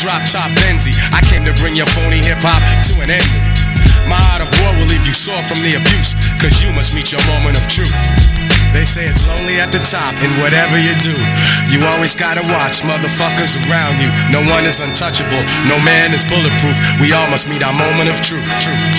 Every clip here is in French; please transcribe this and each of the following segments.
drop top Benzie. I came to bring your phony hip-hop to an ending. My art of war will leave you sore from the abuse, cause you must meet your moment of truth. They say it's lonely at the top, and whatever you do, you always gotta watch motherfuckers around you. No one is untouchable, no man is bulletproof. We all must meet our moment of truth.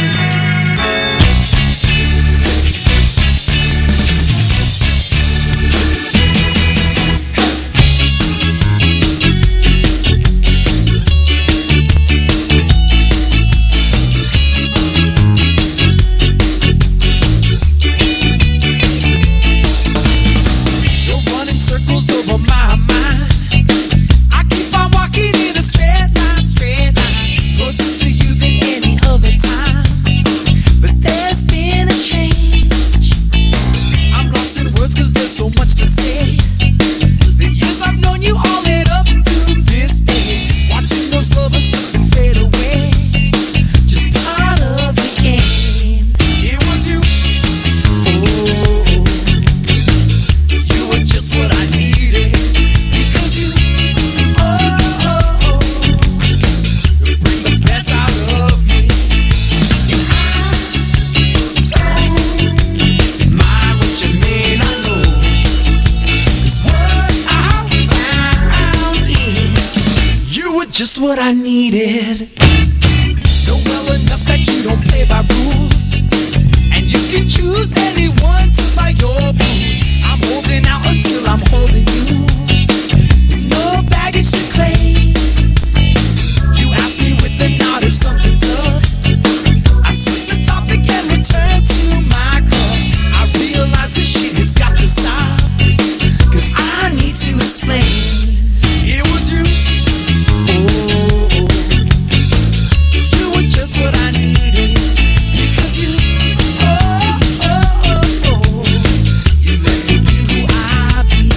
Just what I needed. Know well enough that you don't play by rules, and you can choose anyone to buy your booze. I'm holding out until I'm holding you, with no baggage to claim. You ask me with a nod if something's up. I switch the topic and return to my cup. I realize this shit has got to stop, cause I need to explain. It was you. You were just what I needed, because you, you let me be who I be.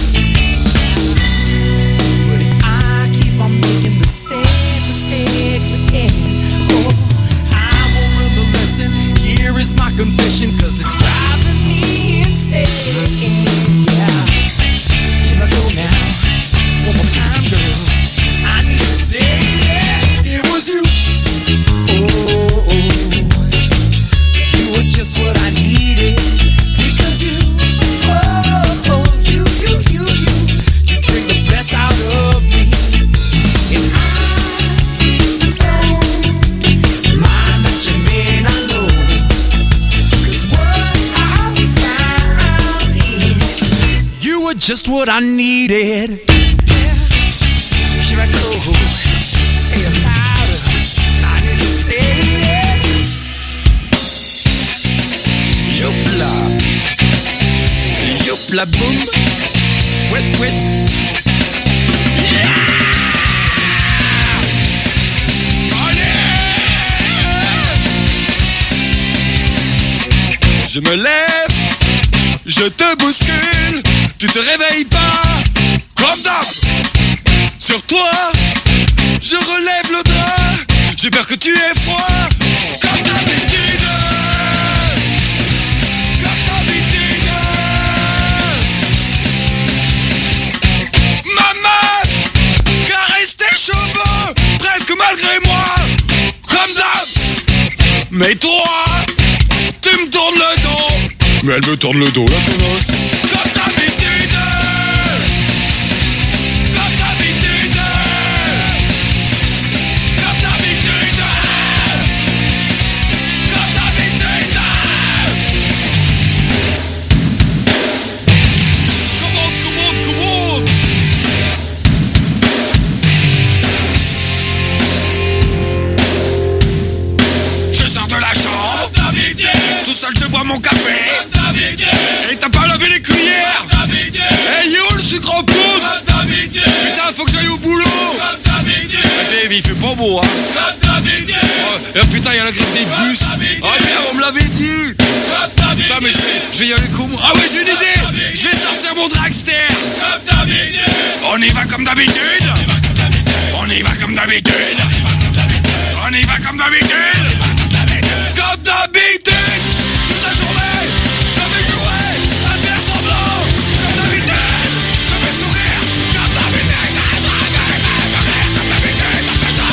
But if I keep on making the same mistakes again, I won't learn the lesson. Here is my confession, cause it's driving me insane. Yeah, here I go now, one more time, girl. I need to say, yeah, it was you. You were just what I needed, because you, you bring the best out of me. And I don't mind that you may not know, cause what I found is you were just what I needed. Here I go, say it louder, I need to say it. Youpla boom, wet, yeah! Je me lève, je te bouscule, tu te réveilles pas, comme d'hab. Sur toi, je relève le drap, j'ai peur que tu aies froid, comme d'habitude. Comme d'habitude. Maman, caresse tes cheveux, presque malgré moi, comme d'hab. Mais toi, tu me tournes le dos. Mais elle me tourne le dos, la connasse. Comme d'habitude. Mon café, et t'as pas lavé les cuillères. Hey yo, le sucre en poudre. Putain, faut que j'aille au boulot. Dave, il fait pas beau, hein. Oh, putain, y'a la grève des bus. Oh merde, on me l'avait dit. Putain, mais je vais y aller comment? Ah ouais, j'ai une idée. Je vais sortir mon dragster. On y va comme d'habitude. On y va comme d'habitude. On y va comme d'habitude. Comme d'habitude. Toute la journée, ça fait jouer, à faire semblant, comme d'habitude, ça fait sourire, comme d'habitude, comme d'habitude, ça fait ça.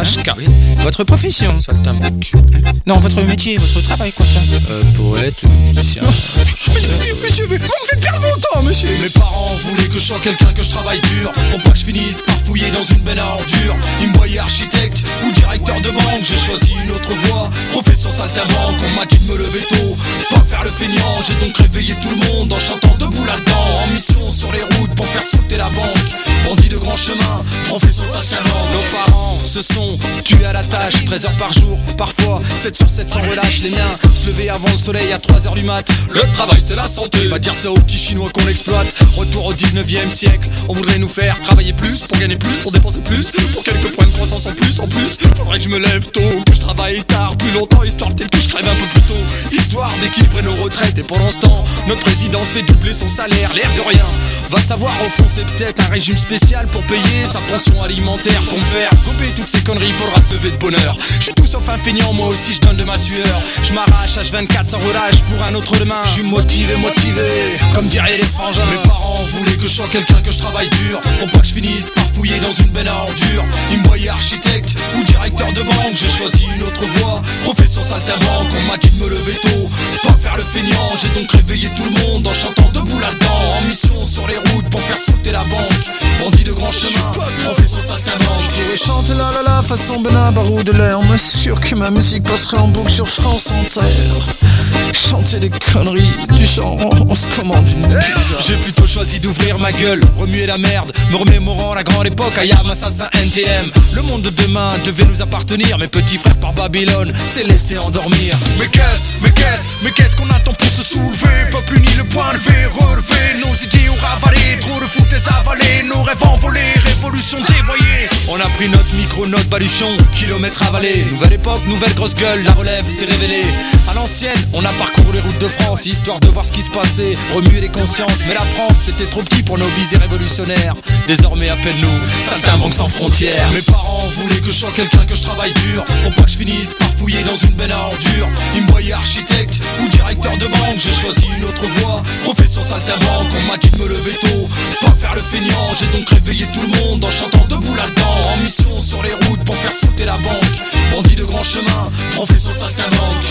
HK. Votre profession? Saltimbanque. Non, votre métier, votre travail, quoi. Poète ou musicien. Monsieur, vous me faites perdre mon temps, monsieur. Mes parents voulaient que je sois quelqu'un, que je travaille dur, pour pas que je finisse par fouiller dans une benne à ordures. Ils me voyaient architecte ou directeur de banque. J'ai choisi une autre voie, profession saltimbanque. On m'a dit de me lever tôt, pas faire le feignant. J'ai donc réveillé tout le monde en chantant debout là-dedans. En mission sur les routes pour faire sauter la banque. Bandit de grand chemin, profession saltimbanque. Nos parents se sont tués à la tâche, 13 heures par jour, parfois 7 sur 7 sans relâche. Les miens se levaient avant le soleil à 3h du mat. Le travail c'est la santé, va dire ça aux petits chinois qu'on exploite. Retour au 19e siècle, on voudrait nous faire travailler plus, pour gagner plus, pour dépenser plus, pour quelques points de croissance en plus. Faudrait que je me lève tôt, que je travaille tard, plus longtemps, histoire peut-être que je crève un peu plus tôt. Histoire d'équilibrer nos retraites. Et pendant ce temps, notre président se fait doubler son salaire, l'air de rien. Va savoir, au fond c'est peut-être un régime spécial pour payer sa pension alimentaire. Pour me faire couper toutes ces conneries, faudra se lever de bonheur. Je suis tout sauf un feignant, moi aussi je donne de ma sueur. Je m'arrache H24 sans relâche pour un autre demain. Je suis motivé, comme diraient les frangins. Mes parents voulaient que je sois quelqu'un, que je travaille dur, pour pas que je finisse par fouiller dans une benne à ordures. Ils me voyaient architecte ou directeur de banque. J'ai choisi une autre voie, profession saltimbanque. On m'a dit de me lever tôt, pas faire le feignant. J'ai donc réveillé tout le monde en chantant debout là-dedans. En mission sur les routes pour faire sauter la banque. Bandit de grand chemin, profession saltimbanque. Je pourrais chanter la façon Benabar ou de l'air. Mais c'est sûr que ma musique passerait en boucle sur France Inter. Chanter des conneries du genre on se commande une pizza. J'ai plutôt choisi d'ouvrir ma gueule, remuer la merde, me remémorant la grande époque à Yam, Assassin, NTM. Le monde de demain devait nous appartenir. Mes petits frères par Babylone s'est laissé endormir. Mais qu'est-ce qu'on attend pour se soulever? Peuple uni, le point levé, relever nos idéaux ravalés, trop de foutaises avalées, nos rêves envolés, révolution dévoyée. On a pris notre micro, notre baluchon, kilomètres avalés. Nouvelle époque, nouvelle grosse gueule, la relève s'est révélée. À l'ancienne, on a parcouru les routes de France, histoire de voir ce qui se passait, remuer les consciences. Mais la France, c'était trop petit pour nos visées révolutionnaires. Désormais, appelle-nous Saltimbanque sans frontières. Mes parents voulaient que je sois quelqu'un, que je travaille dur, pour pas que je finisse par fouiller dans une benne à ordures. Ils me voyaient architecte ou directeur de banque. J'ai choisi une autre voie, profession saltimbanque. On m'a dit de me lever tôt, pas faire le feignant. J'ai donc réveillé tout le monde en chantant debout là-dedans. En mission sur les routes pour faire sauter la banque. Bandit de grand chemin, profession saltimbanque.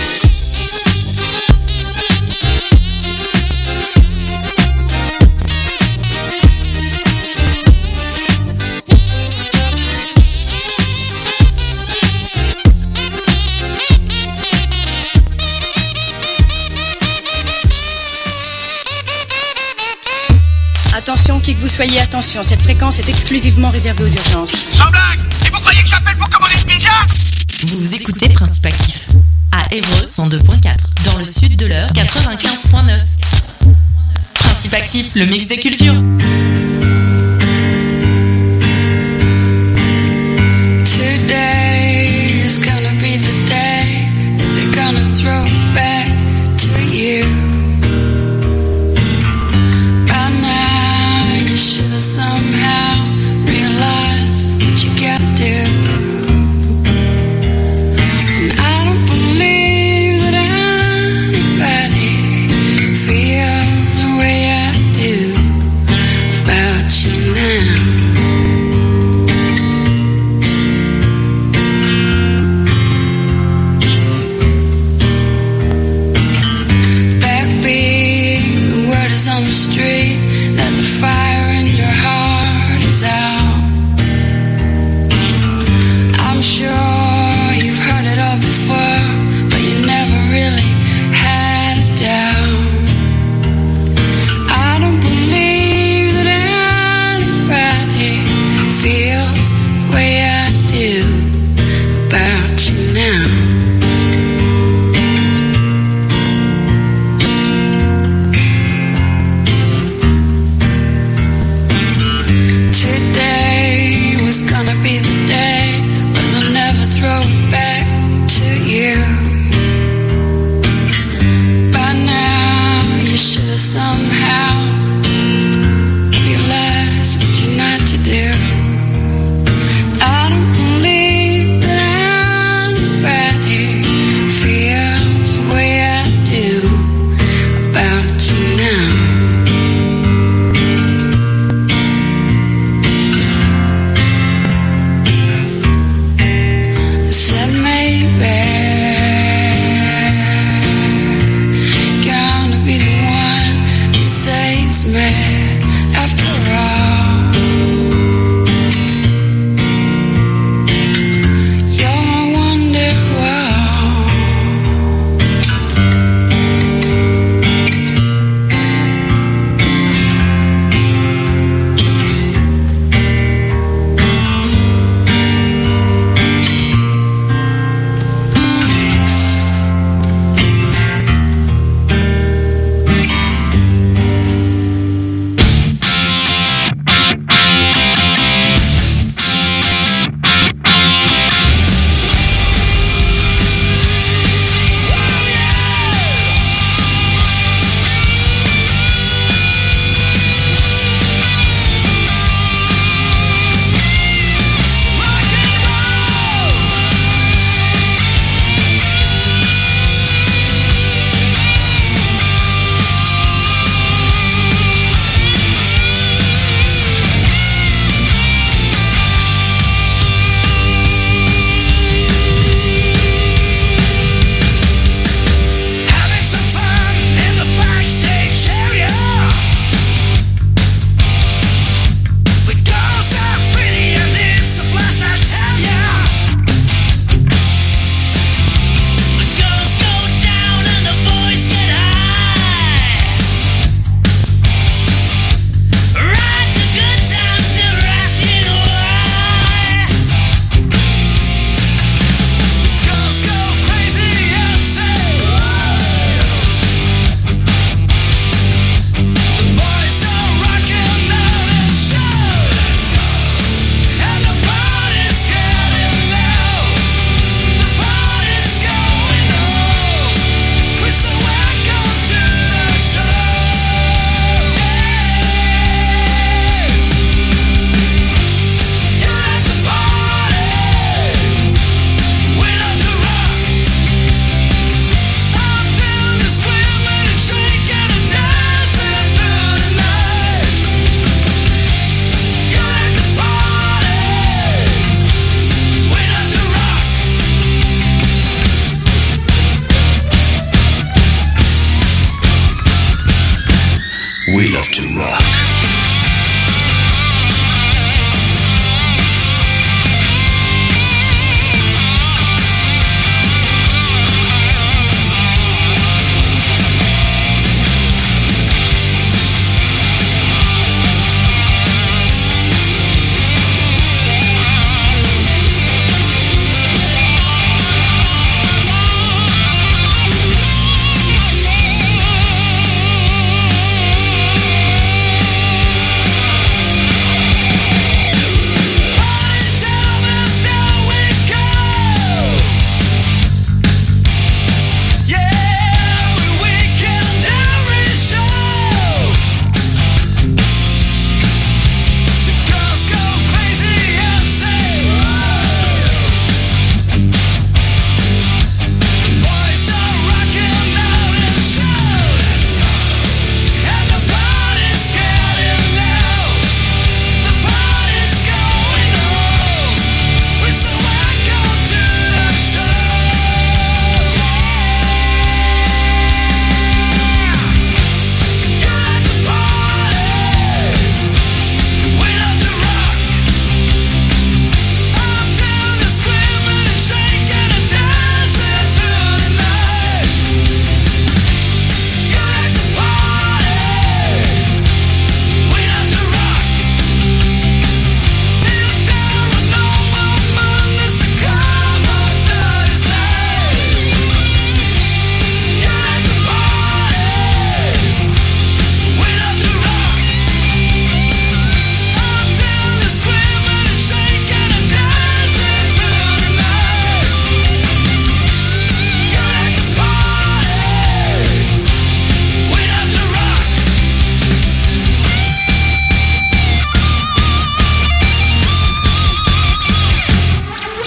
Attention, qui que vous soyez, attention, cette fréquence est exclusivement réservée aux urgences. Sans blague! Et vous croyez que j'appelle pour commander une pizza? Vous écoutez Principe Actif à Évreux 102.4, dans le sud de l'Eure 95.9. Principe Actif, le mix des cultures. Today is gonna be the day that they're gonna throw back to you. By now you should have somehow realized what you gotta do. And I don't believe that anybody feels the way I do about you now. On the street, that the fire in your heart is out. I'm sure you've heard it all before, but you never really had a doubt. I don't believe that anybody feels the way I do about you now. Today was gonna be the day, but they'll never throw it back to you. By now you should have somehow realized what you're not to do. I don't believe that anybody feels the way I do about you now.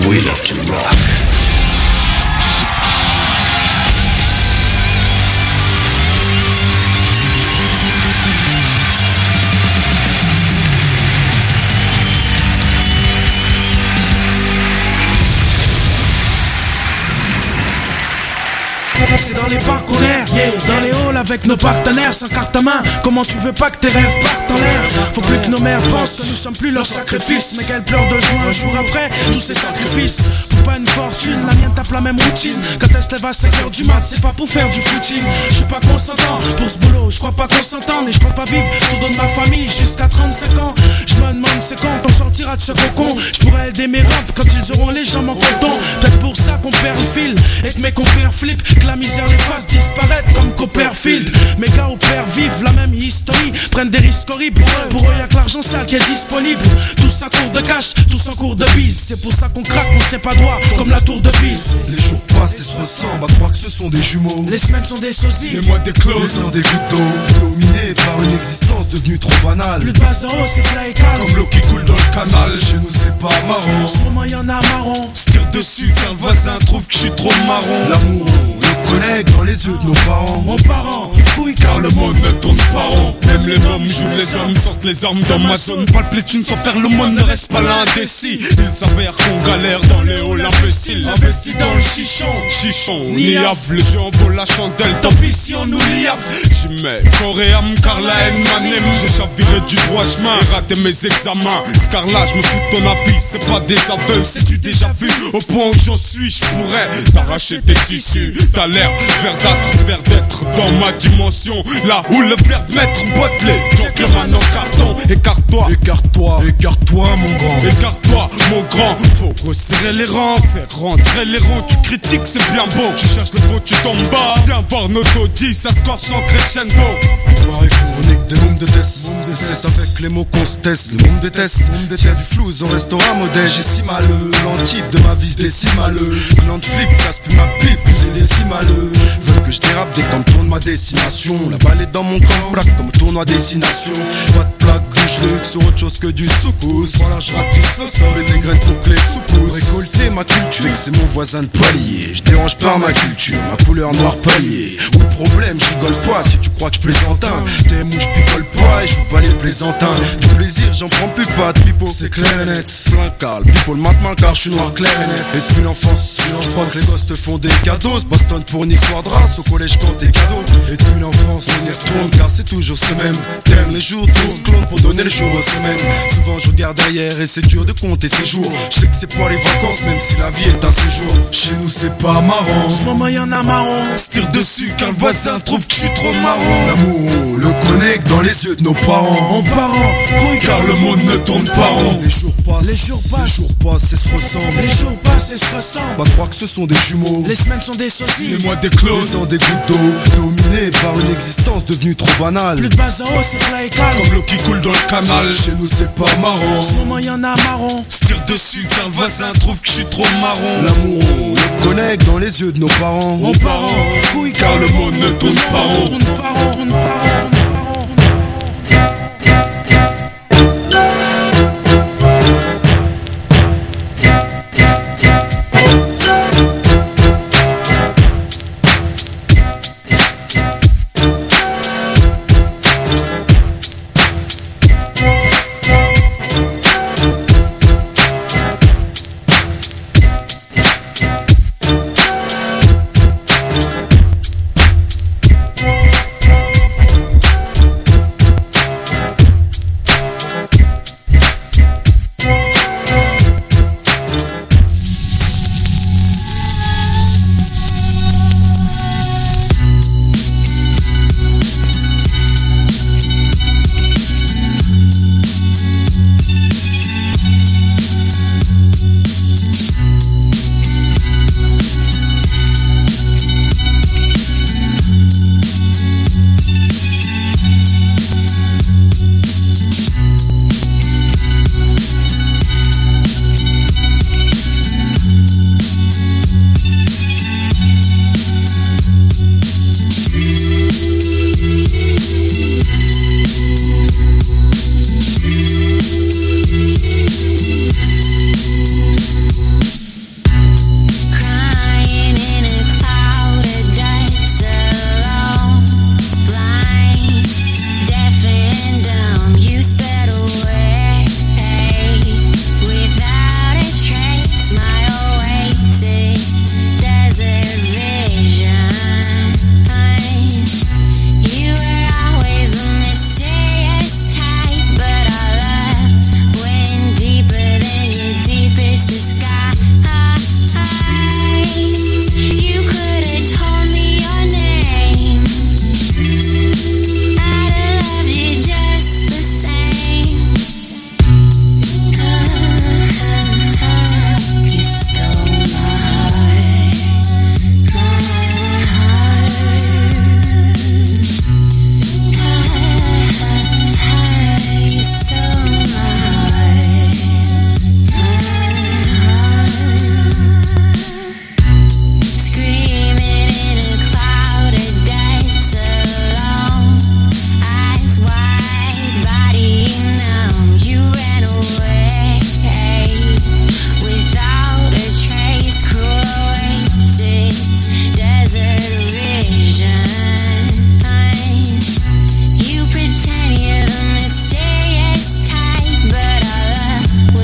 We love to rock. C'est dans les parcs en l'air, dans les halls avec nos partenaires sans carte à main. Comment tu veux pas que tes rêves partent en l'air? Faut plus que nos mères pensent que nous sommes plus leurs sacrifices, mais qu'elles pleurent de joie un jour après tous ces sacrifices. Pour pas une fortune, la mienne tape la même routine. Quand elle se lève à 5h du mat, c'est pas pour faire du footing. Je suis pas consentant pour ce boulot, je crois pas qu'on s'entende. Et je crois pas vivre sous don de ma famille jusqu'à 35 ans. Je me demande c'est quand on sortira de ce cocon. Je pourrais aider mes raps quand ils auront les jambes en coton. Peut-être pour ça qu'on perd le fil et que mes compères flippent, que la misère les fasse disparaître comme Copperfield. Mes gars au père vivent la même histoire, prennent des risques horribles. Pour eux y'a que l'argent sale qui est disponible. Tous à court de cash, tous en cours de bise. C'est pour ça qu'on craque, on se tient pas droit comme la tour de Pise. Les jours passent et se ressemblent, à croire que ce sont des jumeaux. Les semaines sont des sosies, les mois des closes, les ans des gouttes d'eau. Dominés par une existence devenue trop banale. Plus de bas en haut, c'est plat et calme. Comme l'eau qui coule dans le canal. Chez nous c'est pas marrant. En ce moment y'en a marron. Se tire dessus car le voisin trouve que je suis trop marron. L'amour, le connecte dans les yeux de nos parents. Mon parent, couille car le monde ne tourne pas rond. Même les mômes jouent les hommes, sortent les armes dans ma zone. Pas le pléthune sans faire le monde, ne reste pas là indécis. Il s'avère qu'on galère dans les halls imbéciles. Investi dans le chichon, chichon, niaf. Les gens volent la chandelle, tant pis si on nous liaf. J'y mets corps et âme car la haine m'anime. J'ai chaviré du droit chemin et raté mes examens. Scarla, je me fous de ton avis, c'est pas des aveux. C'est-tu déjà vu au point où j'en suis? Je pourrais t'arracher tes tissus. T'as l'air verdâtre, vert d'être dans ma dimension. Là où le verre de maître botte les gentleman en carton. Écarte-toi, écarte-toi, écarte-toi mon grand. Écarte-toi mon grand. Faut resserrer les rangs, faire rentrer les rangs. Tu critiques, c'est bien beau. Tu cherches le fond, tu tombes bas. Viens voir nos taudis, ça score sans crescendo. On est que des mômes de test. C'est avec les mots qu'on se teste. Le monde déteste. S'il y a du flou, on restera modeste. J'ai si maleux, l'antype de ma vie c'est si maleux. Clan de flip, casse plus ma pipe, c'est des si maleux. Veulent que je dérape dès qu'on tourne ma destination. La balle est dans mon camp, plaque comme tournoi destination. Pas de plaque, je luxe sur autre chose que du soukous. Voilà, je ratisse le sol et des graines pour que les sous-poussent. Récolter ma culture, c'est mon voisin de palier. Je dérange par ma culture, ma couleur noire palier. Ou le problème, je rigole pas si tu crois que je plaisante. T'aimes où je picole pas et je joue pas les plaisantins. Du plaisir, j'en prends plus pas de pipo, c'est clair et net. Plein calme, people maintenant car je suis noir clair et net. Et depuis l'enfance, je crois que les gosses te font des cadeaux. Boston pour une histoire de race, au collège quand t'es cadeau. Et depuis l'enfance, on y retourne car c'est toujours ce même. T'aimes les jours, tous clones pour donner les jours aux semaines. Souvent je regarde derrière et c'est dur de compter ces jours. Je sais que c'est pas les vacances, même si la vie est un séjour. Chez nous c'est pas marrant. En ce moment y'en a marron. Se tire dessus car le voisin trouve que je suis trop marrant. L'amour, le connecte dans les yeux de nos parents. Mon parent, couille car le monde ne tourne pas rond. Les jours passent, les jours passent, les jours passent et se ressemblent. Les jours passent et se ressemblent. Pas croire que ce sont des jumeaux. Les semaines sont des sosies, les mois des closes, les ans des gouttes d'eau. Dominés par une existence devenue trop banale. Plus de bas en haut, c'est plat et calme. Comme l'eau qui coule dans le canal. Chez nous c'est pas marrant. En ce moment y'en a marron. Se tire dessus car le voisin trouve que je suis trop marron. L'amour, le connecte dans les yeux de nos parents. Mon parent, couille car le monde ne tourne pas rond. Tourne pas rond, tourne pas rond.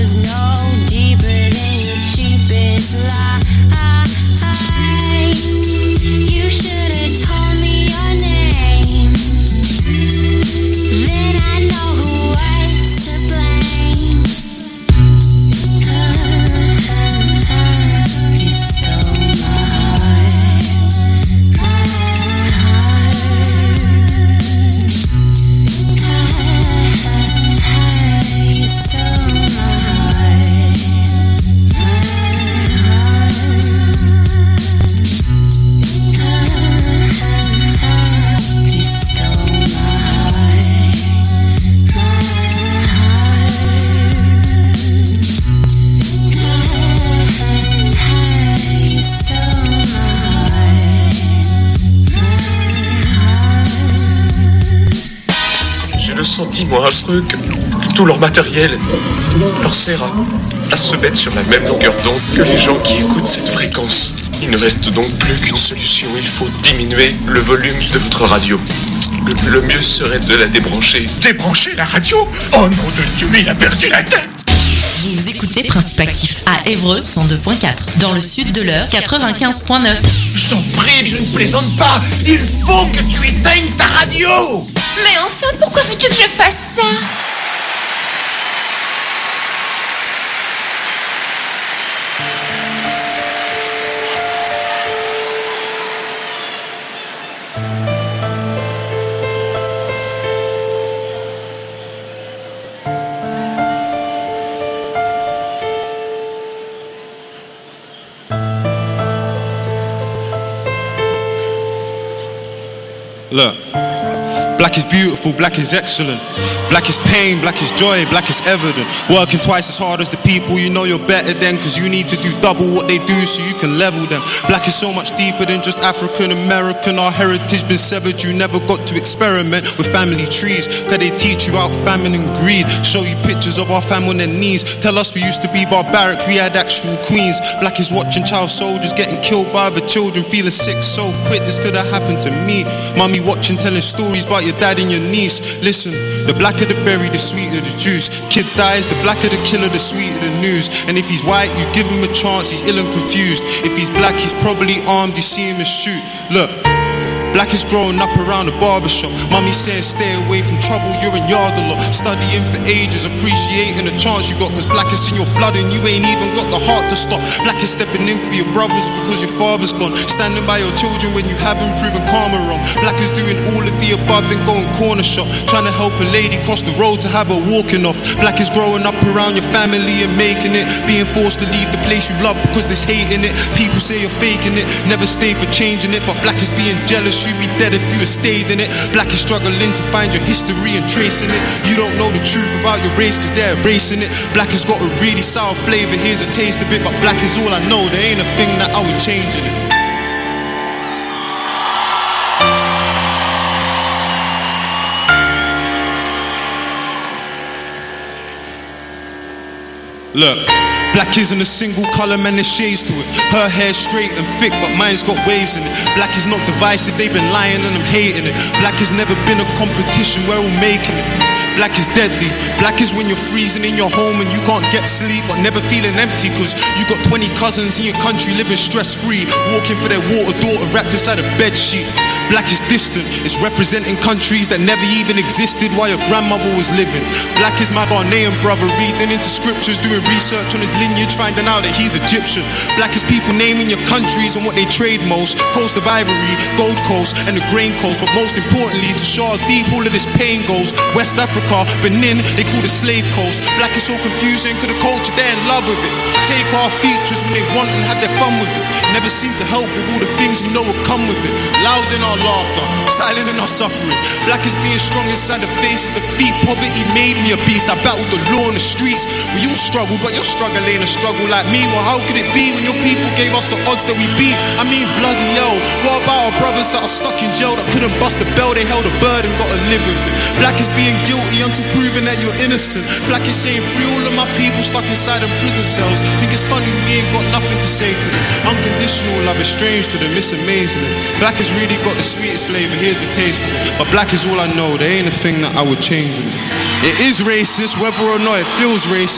is no deeper than your cheapest lie. You should have told me your name, then I know who was to blame. You stole my heart, you stole my heart. J'ai le sentiment affreux que tout leur matériel leur sert à se mettre sur la même longueur d'onde que les gens qui écoutent cette fréquence. Il ne reste donc plus qu'une solution, il faut diminuer le volume de votre radio. Le mieux serait de la débrancher. Débrancher la radio? Oh nom de Dieu, mais il a perdu la tête! Vous écoutez Principe Actif à Évreux 102.4, dans le sud de l'heure 95.9. Je t'en prie, je ne plaisante pas. Il faut que tu éteignes ta radio. Mais enfin, pourquoi veux-tu que je fasse ça? Look, black is beautiful, black is excellent. Black is pain, black is joy, black is evident. Working twice as hard as the people you know you're better than, cause you need to do double what they do so you can level them. Black is so much deeper than just African American. Our heritage been severed, you never got to experiment with family trees, cause they teach you out famine and greed. Show you pictures of our fam on their knees. Tell us we used to be barbaric, we had actual queens. Black is watching child soldiers getting killed by other children, feeling sick so quick, this could have happened to me. Mummy watching, telling stories about your dad and your niece. Listen, the blacker the berry, the sweeter the juice. Kid dies, the blacker the killer, the sweeter the news. And if he's white, you give him a chance, he's ill and confused. If he's black, he's probably armed, you see him and shoot. Look, black is growing up around the barbershop. Mummy saying stay away from trouble, you're in yard a lot. Studying for ages, appreciating the chance you got, cause black is in your blood and you ain't even got the heart to stop. Black is stepping in for your brothers because your father's gone. Standing by your children when you haven't proven karma wrong. Black is doing all of the above, then going corner shop. Trying to help a lady cross the road to have her walking off. Black is growing up around your family and making it. Being forced to leave the place you love because there's hate in it. People say you're faking it, never stay for changing it. But black is being jealous, you'd be dead if you had stayed in it. Black is struggling to find your history and tracing it. You don't know the truth about your race cause they're erasing it. Black has got a really sour flavor, here's a taste of it. But black is all I know, there ain't a thing that I would change in it. Look, black isn't a single colour, man, there's shades to it. Her hair's straight and thick, but mine's got waves in it. Black is not divisive, they've been lying and I'm hating it. Black has never been a competition, we're all making it. Black is deadly. Black is when you're freezing in your home and you can't get sleep, but never feeling empty cause you got 20 cousins in your country living stress-free, walking for their water daughter wrapped inside a bed sheet. Black is distant, it's representing countries that never even existed while your grandmother was living. Black is my Ghanaian brother reading into scriptures, doing research on his lineage, finding out that he's Egyptian. Black is people naming your countries and what they trade most. Coast of Ivory, Gold Coast and the Grain Coast. But most importantly, to show how deep all of this pain goes, West Africa, Benin, they call the slave coast. Black is so confusing cause the culture they're in love with it. Take our features when they want and have their fun with it. Never seem to help with all the things we know will come with it. Loud in our laughter, silent in our suffering. Black is being strong inside the face of defeat. Poverty made me a beast, I battled the law in the streets. We all struggle, but your struggle ain't a struggle like me. Well, how could it be when your people gave us the odds that we beat? I mean, bloody hell, what about our brothers that are stuck in jail that couldn't bust the bell? They held a burden, gotta live with it. Black is being guilty until proven that you're innocent. Black is saying free all of my people stuck inside them prison cells. Think it's funny we ain't got nothing to say to them. Unconditional love is strange to them, it's amazing. Black has really got the sweetest flavor, here's a taste of it. But black is all I know, there ain't a thing that I would change in it. It is racist, whether or not it feels racist.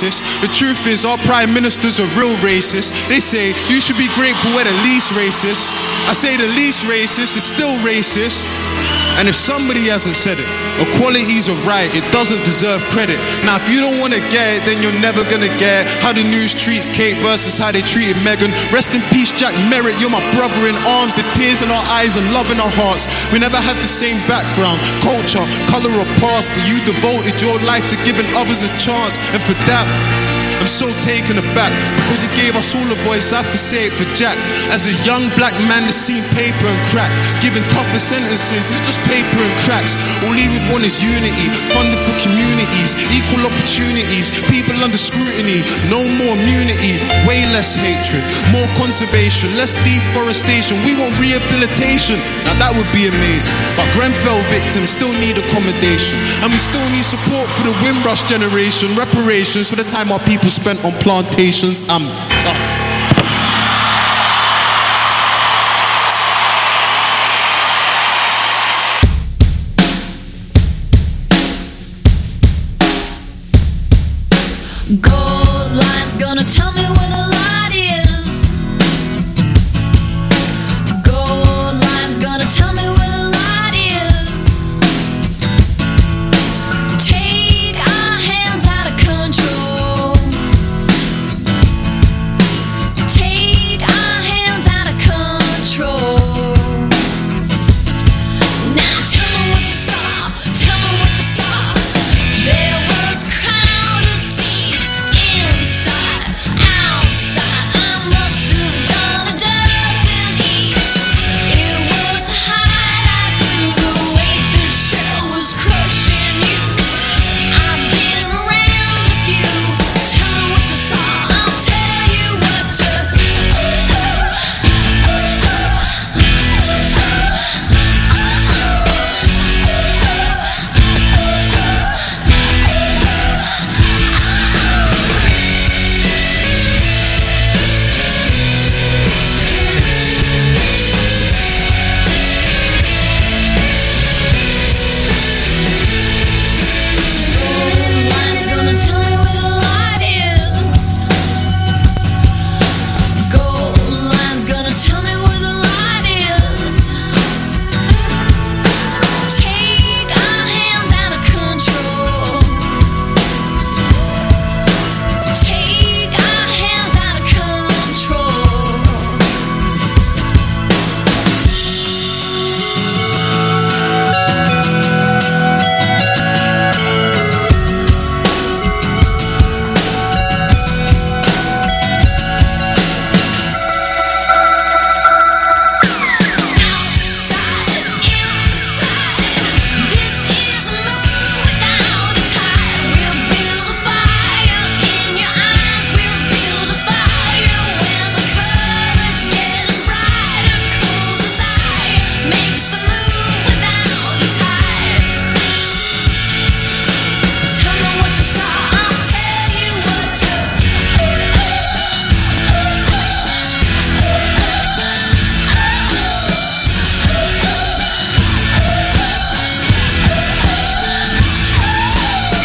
The truth is, our prime ministers are real racists. They say you should be grateful we're the least racist. I say the least racist is still racist. And if somebody hasn't said it, equality's a right, it doesn't deserve credit. Now if you don't want to get it, then you're never gonna get how the news treats Kate versus how they treated Meghan. Rest in peace, Jack Merritt, you're my brother in arms. There's tears in our eyes and love in our hearts. We never had the same background, culture, colour or past, but you devoted your life to giving others a chance. And for that, I'm so taken aback, because he gave us all a voice. I have to say it for Jack. As a young black man that's seen paper and crack, giving tougher sentences, it's just paper and cracks. All he would want is unity, funding for communities, equal opportunities, people under scrutiny. No more immunity, way less hatred, more conservation, less deforestation. We want rehabilitation. Now that would be amazing, but Grenfell victims still need accommodation, and we still need support for the Windrush generation, reparations for the time our people spent on plantations. I'm done. Go.